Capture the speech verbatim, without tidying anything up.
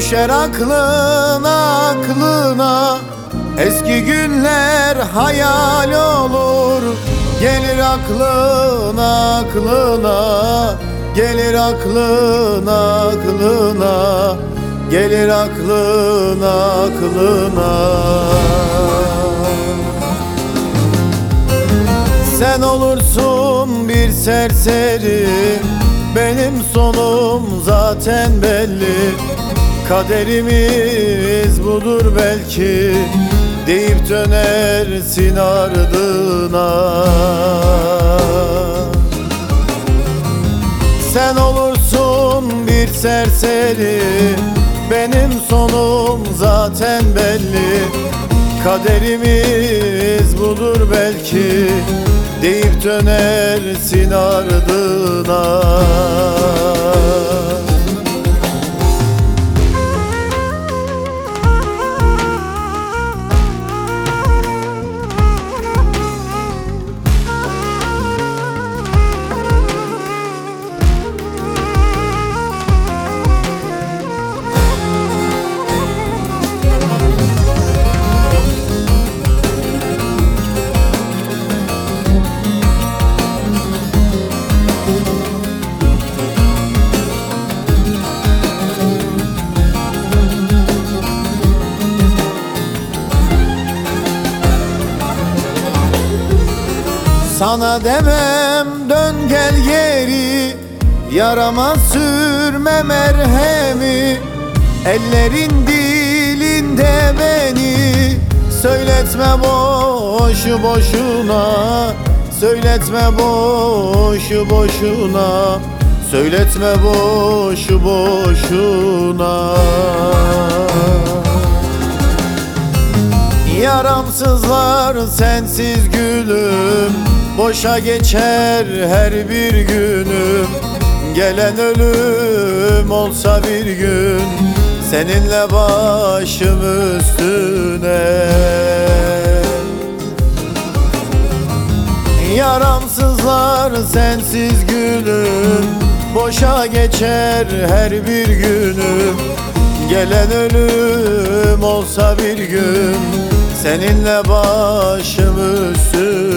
Düşer aklına aklına eski günler hayal olur. Gelir aklına aklına, gelir aklına aklına, gelir aklına aklına. Sen olursun bir serseri, benim sonum zaten belli. Kaderimiz budur belki, deyip dönersin ardına. Sen olursun bir serseri, benim sonum zaten belli. Kaderimiz budur belki, deyip dönersin ardına. Sana demem dön gel geri, yarama sürme merhemi. Ellerin dilinde beni söyletme boşu boşuna, söyletme boşu boşuna, söyletme boşu boşuna. Yaramsızlar sensiz gülüm, boşa geçer her bir günüm. Gelen ölüm olsa bir gün, seninle başım üstüne. Yaramsızlar sensiz gülüm, boşa geçer her bir günüm. Gelen ölüm olsa bir gün, seninle başım üstüne.